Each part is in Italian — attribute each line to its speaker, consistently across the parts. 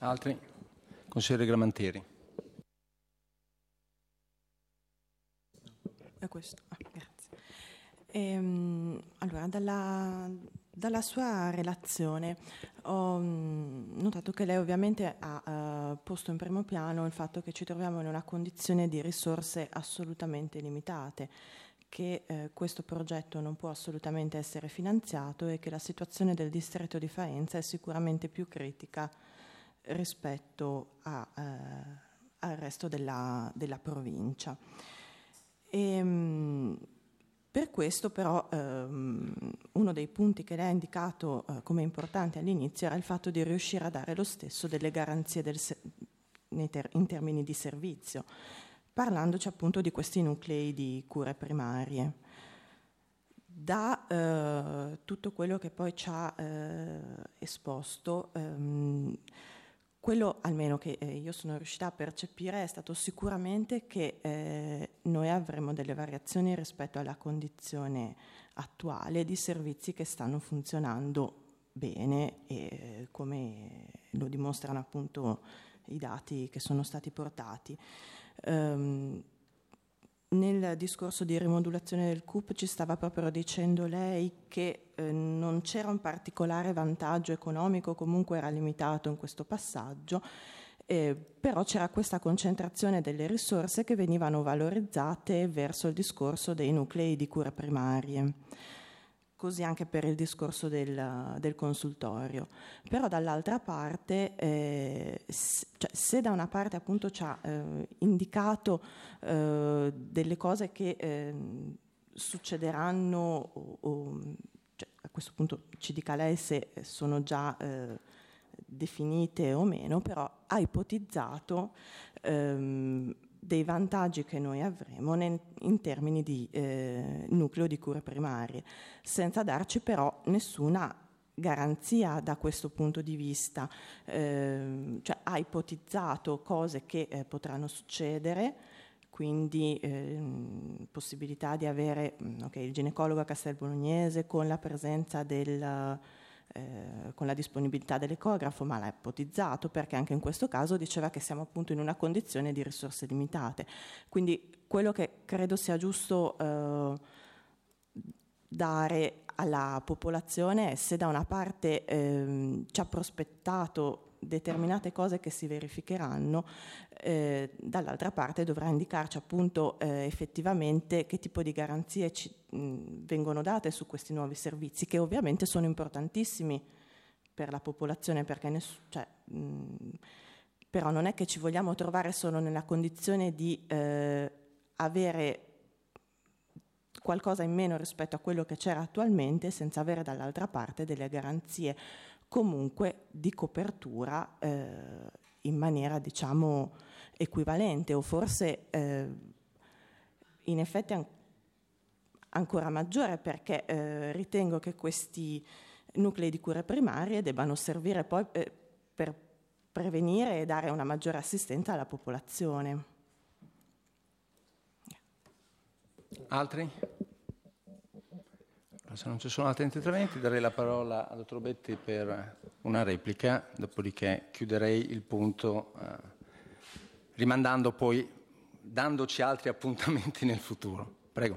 Speaker 1: Altri? Consigliere Gramantieri.
Speaker 2: È questo. Grazie. Allora, dalla sua relazione ho notato che lei ovviamente ha posto in primo piano il fatto che ci troviamo in una condizione di risorse assolutamente limitate, che questo progetto non può assolutamente essere finanziato e che la situazione del distretto di Faenza è sicuramente più critica rispetto al resto della provincia. Per questo però uno dei punti che lei ha indicato come importante all'inizio era il fatto di riuscire a dare lo stesso delle garanzie in termini di servizio, parlandoci appunto di questi nuclei di cure primarie. Da tutto quello che poi ci ha esposto, quello almeno che io sono riuscita a percepire è stato sicuramente che noi avremo delle variazioni rispetto alla condizione attuale di servizi che stanno funzionando bene e come lo dimostrano appunto i dati che sono stati portati. Nel discorso di rimodulazione del CUP ci stava proprio dicendo lei che non c'era un particolare vantaggio economico, comunque era limitato in questo passaggio, però c'era questa concentrazione delle risorse che venivano valorizzate verso il discorso dei nuclei di cure primarie. Così anche per il discorso del consultorio. Però dall'altra parte, se da una parte appunto ci ha indicato delle cose che succederanno, cioè, a questo punto ci dica lei se sono già definite o meno, però ha ipotizzato dei vantaggi che noi avremo in termini di nucleo di cure primarie, senza darci però nessuna garanzia da questo punto di vista. Cioè, ha ipotizzato cose che potranno succedere, quindi possibilità di avere il ginecologo a Castel Bolognese con la presenza con la disponibilità dell'ecografo, ma l'ha ipotizzato perché anche in questo caso diceva che siamo appunto in una condizione di risorse limitate. Quindi quello che credo sia giusto dare alla popolazione è, se da una parte ci ha prospettato determinate cose che si verificheranno, dall'altra parte dovrà indicarci appunto effettivamente che tipo di garanzie vengono date su questi nuovi servizi, che ovviamente sono importantissimi per la popolazione, perché però non è che ci vogliamo trovare solo nella condizione di avere qualcosa in meno rispetto a quello che c'era attualmente, senza avere dall'altra parte delle garanzie comunque di copertura in maniera diciamo equivalente, o forse in effetti ancora maggiore, perché ritengo che questi nuclei di cure primarie debbano servire poi per prevenire e dare una maggiore assistenza alla popolazione.
Speaker 1: Altri? Se non ci sono altri interventi, darei la parola al dottor Betti per una replica, dopodiché chiuderei il punto rimandando poi, dandoci altri appuntamenti nel futuro. Prego.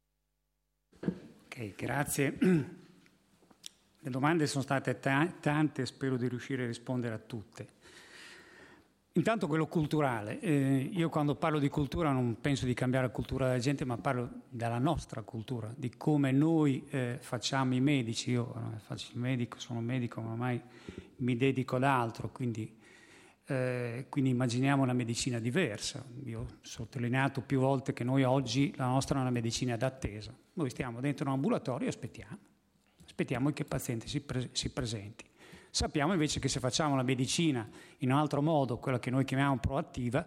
Speaker 3: Ok, grazie. Le domande sono state tante, spero di riuscire a rispondere a tutte. Intanto quello culturale. Io quando parlo di cultura non penso di cambiare la cultura della gente, ma parlo della nostra cultura, di come noi facciamo i medici. Io faccio il medico, sono medico, ma ormai mi dedico ad altro, quindi immaginiamo una medicina diversa. Io ho sottolineato più volte che noi oggi la nostra è una medicina d'attesa. Noi stiamo dentro un ambulatorio e aspettiamo che il paziente si presenti. Sappiamo invece che se facciamo la medicina in un altro modo, quella che noi chiamiamo proattiva,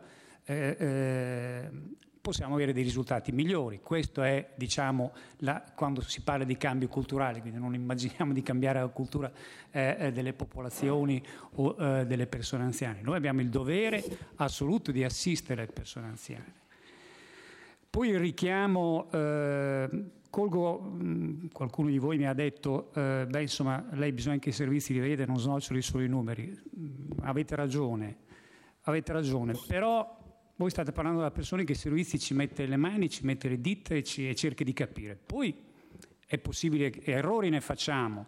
Speaker 3: possiamo avere dei risultati migliori. Questo è, diciamo, quando si parla di cambio culturale, quindi non immaginiamo di cambiare la cultura delle popolazioni o delle persone anziane. Noi abbiamo il dovere assoluto di assistere le persone anziane. Poi il richiamo qualcuno di voi mi ha detto, insomma, lei bisogna che i servizi li vede, non snoccioli solo i numeri. Avete ragione, però voi state parlando da persone che i servizi ci mette le mani, ci mette le dita e cerca di capire. Poi è possibile, errori ne facciamo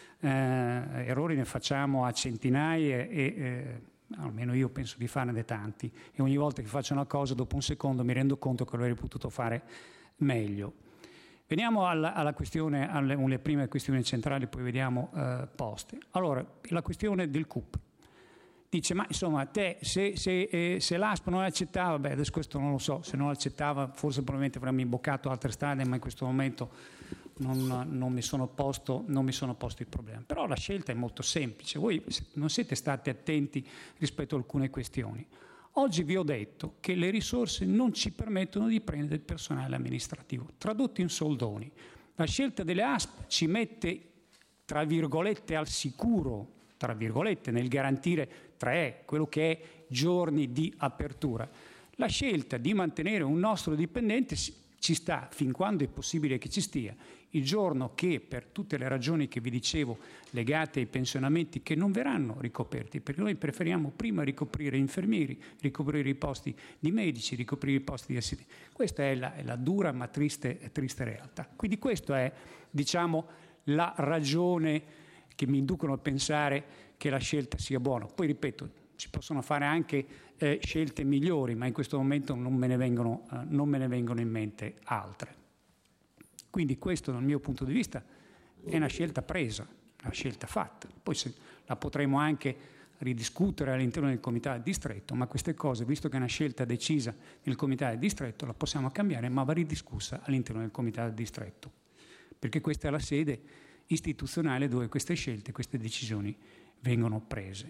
Speaker 3: a centinaia e almeno io penso di farne tanti, e ogni volta che faccio una cosa dopo un secondo mi rendo conto che avrei potuto fare meglio. Veniamo alla questione, alle prime questioni centrali, poi vediamo poste. Allora, la questione del CUP. Dice, ma insomma, se l'ASP non accettava, adesso questo non lo so, se non accettava forse probabilmente avremmo imboccato altre strade, ma in questo momento non mi sono posto il problema. Però la scelta è molto semplice, voi non siete stati attenti rispetto a alcune questioni. Oggi vi ho detto che le risorse non ci permettono di prendere il personale amministrativo. Tradotto in soldoni, la scelta delle ASP ci mette, tra virgolette, al sicuro, tra virgolette, nel garantire quello che è giorni di apertura. La scelta di mantenere un nostro dipendente ci sta fin quando è possibile che ci stia. Il giorno che, per tutte le ragioni che vi dicevo legate ai pensionamenti che non verranno ricoperti, perché noi preferiamo prima ricoprire infermieri, ricoprire i posti di medici, ricoprire i posti di assistenti. Questa è la dura ma triste realtà. Quindi questa è, diciamo, la ragione che mi inducono a pensare che la scelta sia buona. Poi ripeto, si possono fare anche scelte migliori, ma in questo momento non me ne vengono in mente altre. Quindi questo, dal mio punto di vista, è una scelta presa, una scelta fatta. Poi la potremo anche ridiscutere all'interno del comitato di distretto, ma queste cose, visto che è una scelta decisa nel comitato di distretto, la possiamo cambiare, ma va ridiscussa all'interno del comitato di distretto, perché questa è la sede istituzionale dove queste scelte, queste decisioni vengono prese.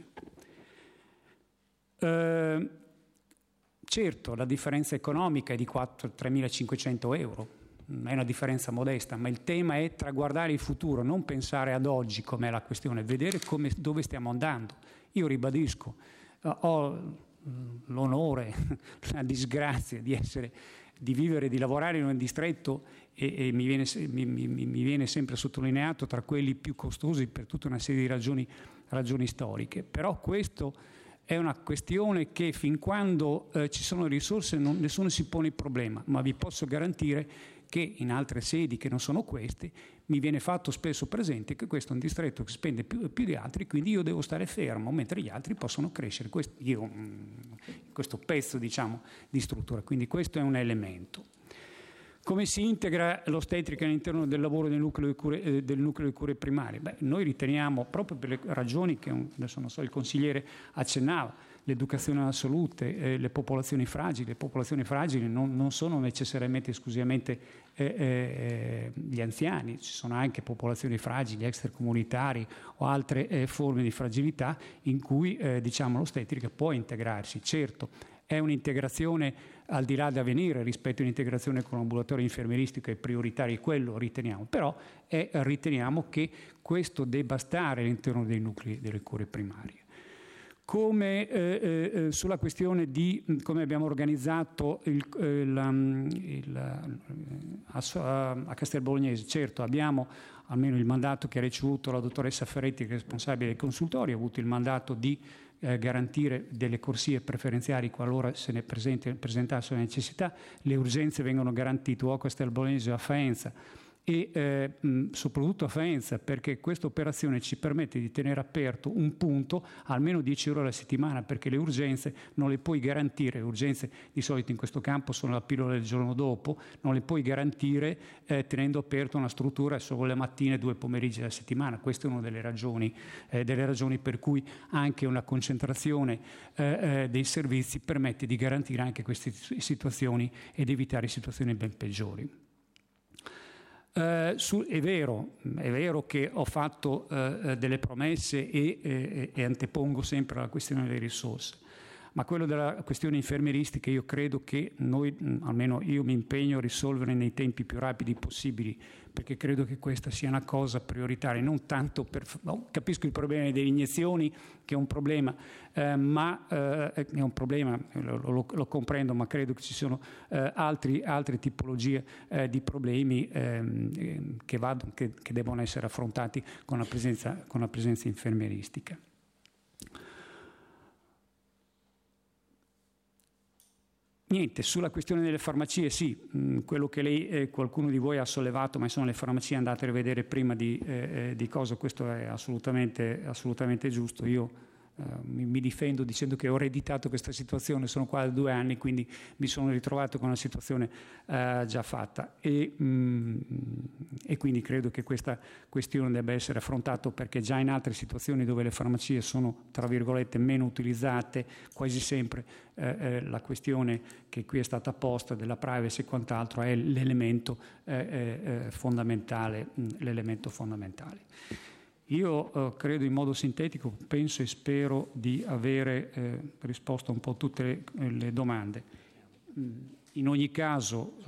Speaker 3: Certo, la differenza economica è di 3.500 euro, è una differenza modesta, ma il tema è traguardare il futuro, non pensare ad oggi com'è la questione, vedere dove stiamo andando. Io ribadisco, ho l'onore, la disgrazia di vivere, di lavorare in un distretto e mi viene sempre sottolineato tra quelli più costosi per tutta una serie di ragioni storiche. Però questo è una questione che fin quando ci sono risorse nessuno si pone il problema, ma vi posso garantire che in altre sedi che non sono queste mi viene fatto spesso presente che questo è un distretto che spende più di altri, quindi io devo stare fermo mentre gli altri possono crescere. Questo pezzo, diciamo, di struttura, quindi questo è un elemento. Come si integra l'ostetrica all'interno del lavoro del nucleo di cure primarie? Noi riteniamo, proprio per le ragioni che adesso non so, il consigliere accennava, l'educazione alla salute, le popolazioni fragili. Le popolazioni fragili non sono necessariamente esclusivamente gli anziani, ci sono anche popolazioni fragili, extracomunitari o altre forme di fragilità in cui l'ostetrica può integrarsi. Certo, è un'integrazione al di là da venire rispetto all'integrazione con l'ambulatorio infermieristico, è prioritario, quello riteniamo, però riteniamo che questo debba stare all'interno dei nuclei delle cure primarie. Come sulla questione di come abbiamo organizzato a Castel Bolognese, certo abbiamo almeno il mandato che ha ricevuto la dottoressa Ferretti, che è responsabile del consultorio, ha avuto il mandato di garantire delle corsie preferenziali qualora se ne presentasse la necessità. Le urgenze vengono garantite o a Castel Bolognese o a Faenza, e soprattutto a Faenza, perché questa operazione ci permette di tenere aperto un punto almeno 10 ore alla settimana, perché le urgenze non le puoi garantire, le urgenze di solito in questo campo sono la pillola del giorno dopo, non le puoi garantire tenendo aperto una struttura solo le mattine e 2 pomeriggi alla settimana. Questa è una delle ragioni per cui anche una concentrazione dei servizi permette di garantire anche queste situazioni ed evitare situazioni ben peggiori. È vero che ho fatto delle promesse e antepongo sempre la questione delle risorse, Ma quello della questione infermieristica io credo che noi, almeno io mi impegno a risolvere nei tempi più rapidi possibili, perché credo che questa sia una cosa prioritaria, non tanto capisco il problema delle iniezioni, che è un problema, è un problema, lo comprendo, ma credo che ci sono altre tipologie di problemi che devono essere affrontati con la presenza infermieristica. Niente, sulla questione delle farmacie sì, quello che qualcuno di voi ha sollevato, ma sono le farmacie, andate a rivedere prima di cosa, questo è assolutamente giusto. Io mi difendo dicendo che ho ereditato questa situazione, sono qua da 2 anni, quindi mi sono ritrovato con una situazione già fatta e quindi credo che questa questione debba essere affrontata, perché già in altre situazioni dove le farmacie sono, tra virgolette, meno utilizzate, quasi sempre la questione che qui è stata posta della privacy e quant'altro è l'elemento fondamentale. Io credo in modo sintetico, penso e spero di avere risposto un po' a tutte le domande. In ogni caso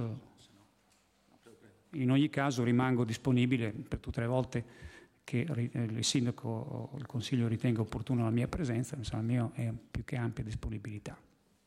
Speaker 3: rimango disponibile per tutte le volte che il sindaco o il consiglio ritenga opportuna la mia presenza, insomma, la mia è più che ampia disponibilità.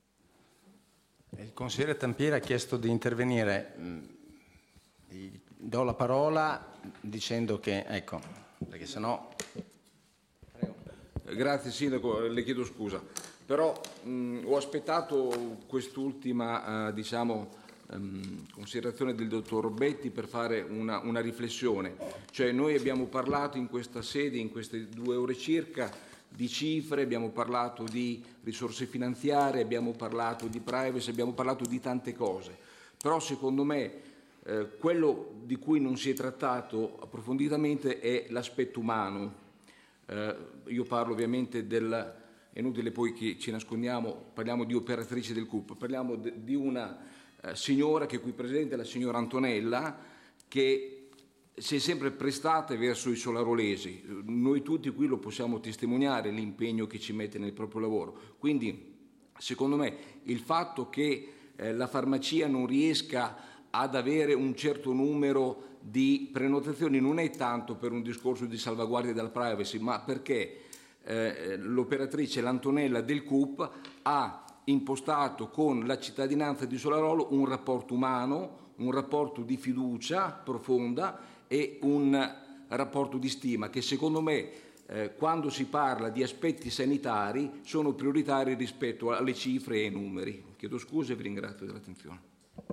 Speaker 1: Il consigliere Tampieri ha chiesto di intervenire. Do la parola dicendo che, ecco, perché sennò... Prego.
Speaker 4: Grazie Sindaco, le chiedo scusa, però ho aspettato quest'ultima considerazione del dottor Betti per fare una riflessione. Cioè noi abbiamo parlato in questa sede, in queste 2 ore circa, di cifre, abbiamo parlato di risorse finanziarie, abbiamo parlato di privacy, abbiamo parlato di tante cose, però secondo me quello di cui non si è trattato approfonditamente è l'aspetto umano. Io parlo ovviamente è inutile poi che ci nascondiamo, parliamo di operatrice del CUP, parliamo di una signora che è qui presente, la signora Antonella, che si è sempre prestata verso i solarolesi. Noi tutti qui lo possiamo testimoniare, l'impegno che ci mette nel proprio lavoro. Quindi, secondo me, il fatto che la farmacia non riesca ad avere un certo numero di prenotazioni non è tanto per un discorso di salvaguardia della privacy, ma perché l'operatrice, l'Antonella del CUP, ha impostato con la cittadinanza di Solarolo un rapporto umano, un rapporto di fiducia profonda e un rapporto di stima che secondo me quando si parla di aspetti sanitari sono prioritari rispetto alle cifre e ai numeri. Chiedo scusa e vi ringrazio dell'attenzione.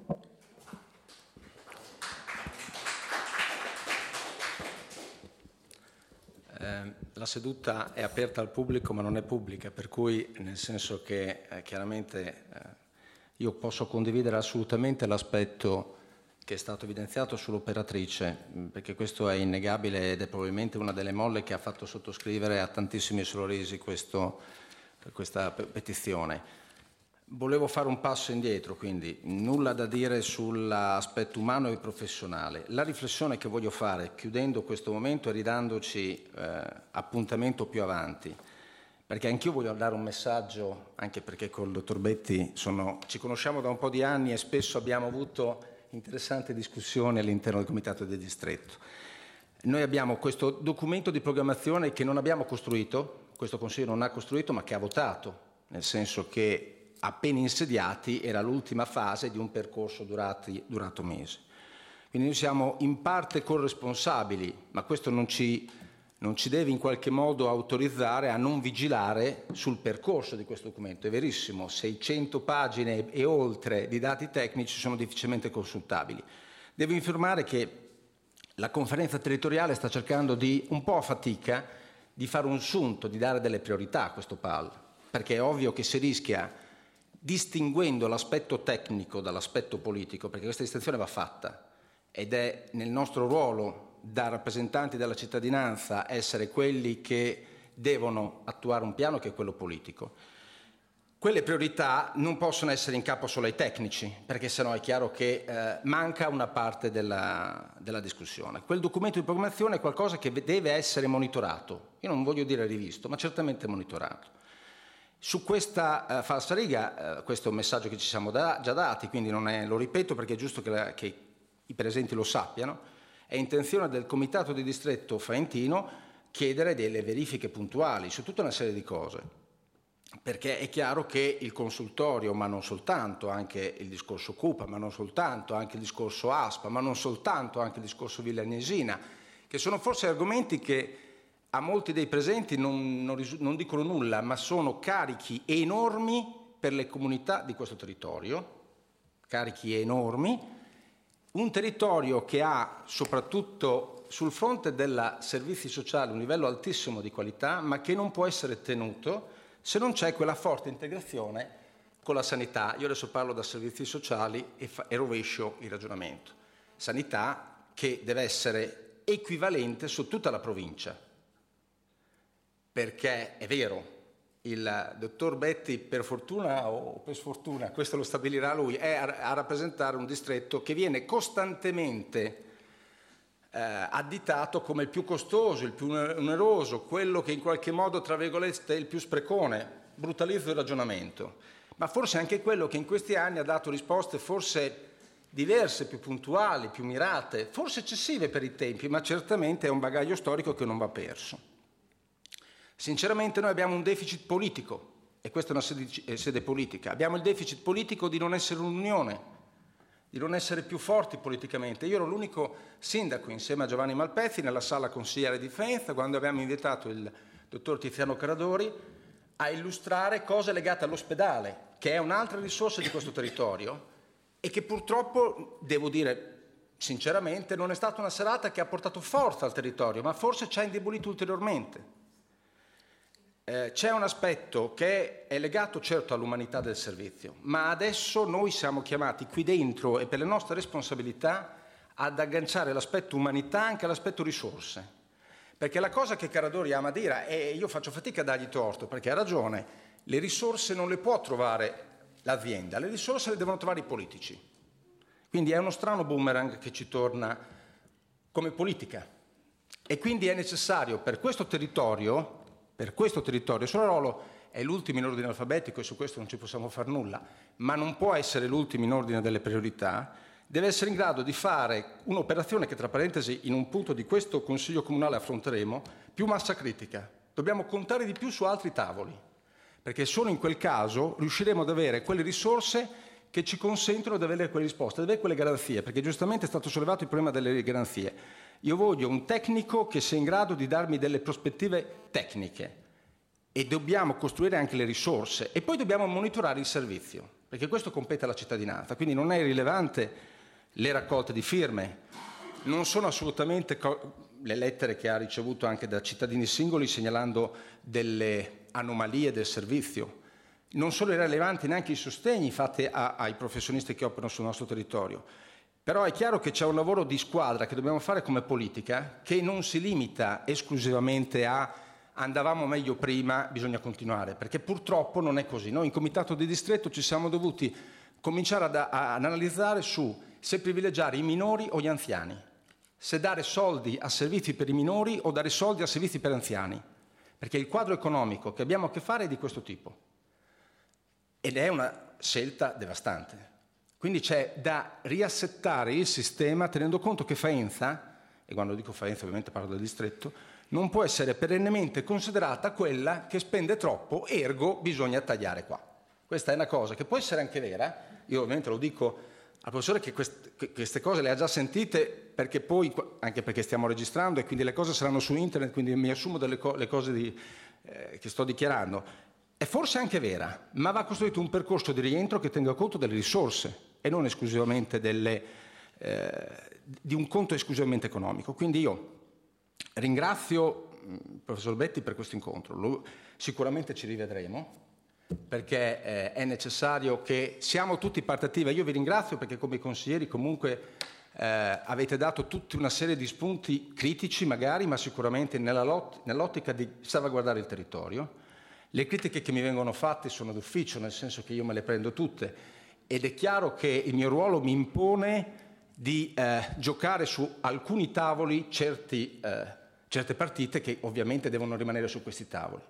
Speaker 1: La seduta è aperta al pubblico ma non è pubblica, per cui nel senso che chiaramente io posso condividere assolutamente l'aspetto che è stato evidenziato sull'operatrice, perché questo è innegabile ed è probabilmente una delle molle che ha fatto sottoscrivere a tantissimi solaresi questa petizione. Volevo fare un passo indietro, quindi nulla da dire sull'aspetto umano e professionale. La riflessione che voglio fare, chiudendo questo momento e ridandoci appuntamento più avanti, perché anch'io voglio dare un messaggio, anche perché col dottor Betti ci conosciamo da un po' di anni e spesso abbiamo avuto interessanti discussioni all'interno del Comitato del Distretto. Noi abbiamo questo documento di programmazione che non abbiamo costruito, questo Consiglio non ha costruito, ma che ha votato, nel senso che appena insediati era l'ultima fase di un percorso durato mesi. Quindi noi siamo in parte corresponsabili, ma questo non ci deve in qualche modo autorizzare a non vigilare sul percorso di questo documento. È verissimo, 600 pagine e oltre di dati tecnici sono difficilmente consultabili. Devo informare che la conferenza territoriale sta cercando un po' a fatica, di fare un sunto, di dare delle priorità a questo PAL, perché è ovvio che si rischia, distinguendo l'aspetto tecnico dall'aspetto politico, perché questa distinzione va fatta ed è nel nostro ruolo da rappresentanti della cittadinanza essere quelli che devono attuare un piano che è quello politico. Quelle priorità non possono essere in capo solo ai tecnici, perché sennò è chiaro che manca una parte della discussione. Quel documento di programmazione è qualcosa che deve essere monitorato. Io non voglio dire rivisto, ma certamente monitorato. Su questa falsariga, questo è un messaggio che ci siamo già dati, quindi lo ripeto perché è giusto che i presenti lo sappiano, è intenzione del Comitato di Distretto Faentino chiedere delle verifiche puntuali su tutta una serie di cose, perché è chiaro che il consultorio, ma non soltanto, anche il discorso Cupa, ma non soltanto, anche il discorso ASPA, ma non soltanto, anche il discorso Villanesina, che sono forse argomenti che a molti dei presenti non dicono nulla, ma sono carichi enormi per le comunità di questo territorio, carichi enormi, un territorio che ha soprattutto sul fronte dei servizi sociali un livello altissimo di qualità, ma che non può essere tenuto se non c'è quella forte integrazione con la sanità. Io adesso parlo da servizi sociali e rovescio il ragionamento. Sanità che deve essere equivalente su tutta la provincia. Perché è vero, il dottor Betti, per fortuna o per sfortuna, questo lo stabilirà lui, è a rappresentare un distretto che viene costantemente additato come il più costoso, il più oneroso, quello che in qualche modo, tra virgolette, è il più sprecone. Brutalizzo il ragionamento, ma forse anche quello che in questi anni ha dato risposte forse diverse, più puntuali, più mirate, forse eccessive per i tempi, ma certamente è un bagaglio storico che non va perso. Sinceramente noi abbiamo un deficit politico, e questa è una sede politica, abbiamo il deficit politico di non essere un'unione, di non essere più forti politicamente. Io ero l'unico sindaco insieme a Giovanni Malpezzi nella sala consigliare di Faenza quando abbiamo invitato il dottor Tiziano Caradori a illustrare cose legate all'ospedale, che è un'altra risorsa di questo territorio e che purtroppo, devo dire sinceramente, non è stata una serata che ha portato forza al territorio, ma forse ci ha indebolito ulteriormente. C'è un aspetto che è legato certo all'umanità del servizio, ma adesso noi siamo chiamati qui dentro e per le nostre responsabilità ad agganciare l'aspetto umanità anche all'aspetto risorse. Perché la cosa che Caradori ama dire, e io faccio fatica a dargli torto perché ha ragione, le risorse non le può trovare l'azienda, le risorse le devono trovare i politici. Quindi è uno strano boomerang che ci torna come politica. E quindi è necessario per questo territorio, Solarolo è l'ultimo in ordine alfabetico e su questo non ci possiamo fare nulla, ma non può essere l'ultimo in ordine delle priorità, deve essere in grado di fare un'operazione che, tra parentesi, in un punto di questo Consiglio Comunale affronteremo, più massa critica. Dobbiamo contare di più su altri tavoli, perché solo in quel caso riusciremo ad avere quelle risorse che ci consentono di avere quelle risposte, di avere quelle garanzie, perché giustamente è stato sollevato il problema delle garanzie. Io voglio un tecnico che sia in grado di darmi delle prospettive tecniche e dobbiamo costruire anche le risorse e poi dobbiamo monitorare il servizio, perché questo compete alla cittadinanza, quindi non è irrilevante le raccolte di firme, non sono assolutamente le lettere che ha ricevuto anche da cittadini singoli segnalando delle anomalie del servizio, non sono irrilevanti neanche i sostegni fatti ai professionisti che operano sul nostro territorio. Però è chiaro che c'è un lavoro di squadra che dobbiamo fare come politica che non si limita esclusivamente a andavamo meglio prima, bisogna continuare, perché purtroppo non è così. Noi in Comitato di Distretto ci siamo dovuti cominciare ad analizzare su se privilegiare i minori o gli anziani, se dare soldi a servizi per i minori o dare soldi a servizi per anziani, perché il quadro economico che abbiamo a che fare è di questo tipo ed è una scelta devastante. Quindi c'è da riassettare il sistema tenendo conto che Faenza, e quando dico Faenza ovviamente parlo del distretto, non può essere perennemente considerata quella che spende troppo, ergo bisogna tagliare qua. Questa è una cosa che può essere anche vera, io ovviamente lo dico al professore che queste cose le ha già sentite, perché poi, anche perché stiamo registrando e quindi le cose saranno su internet, quindi mi assumo le cose che sto dichiarando. È forse anche vera, ma va costruito un percorso di rientro che tenga conto delle risorse e non esclusivamente di un conto esclusivamente economico. Quindi io ringrazio il professor Betti per questo incontro, sicuramente ci rivedremo perché è necessario che siamo tutti parte attiva. Io vi ringrazio perché come consiglieri comunque avete dato tutta una serie di spunti critici magari, ma sicuramente nell'ottica di salvaguardare il territorio. Le critiche che mi vengono fatte sono d'ufficio, nel senso che io me le prendo tutte ed è chiaro che il mio ruolo mi impone di giocare su alcuni tavoli certe partite che ovviamente devono rimanere su questi tavoli.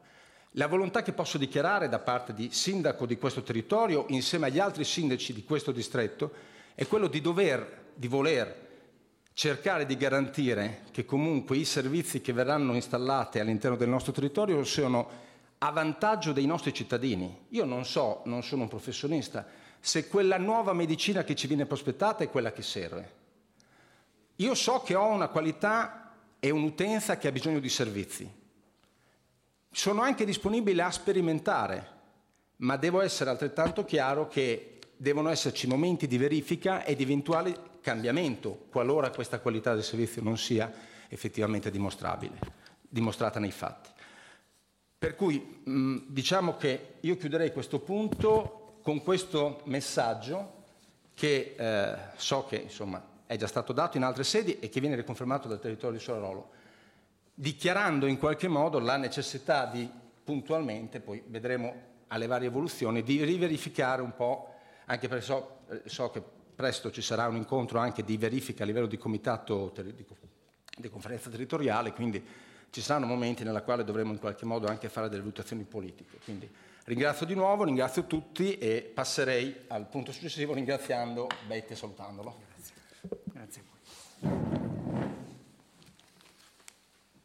Speaker 1: La volontà che posso dichiarare da parte di sindaco di questo territorio, insieme agli altri sindaci di questo distretto, è quello di voler cercare di garantire che comunque i servizi che verranno installati all'interno del nostro territorio siano a vantaggio dei nostri cittadini. Io non sono un professionista, se quella nuova medicina che ci viene prospettata è quella che serve. Io so che ho una qualità e un'utenza che ha bisogno di servizi. Sono anche disponibile a sperimentare, ma devo essere altrettanto chiaro che devono esserci momenti di verifica e di eventuale cambiamento, qualora questa qualità del servizio non sia effettivamente dimostrata nei fatti. Per cui diciamo che io chiuderei questo punto con questo messaggio che so che insomma è già stato dato in altre sedi e che viene riconfermato dal territorio di Solarolo, dichiarando in qualche modo la necessità di puntualmente, poi vedremo alle varie evoluzioni, di riverificare un po', anche perché so che presto ci sarà un incontro anche di verifica a livello di comitato di conferenza territoriale, quindi ci saranno momenti nella quale dovremo in qualche modo anche fare delle valutazioni politiche. Quindi ringrazio di nuovo, ringrazio tutti e passerei al punto successivo ringraziando Betty e salutandolo.
Speaker 3: Grazie a voi.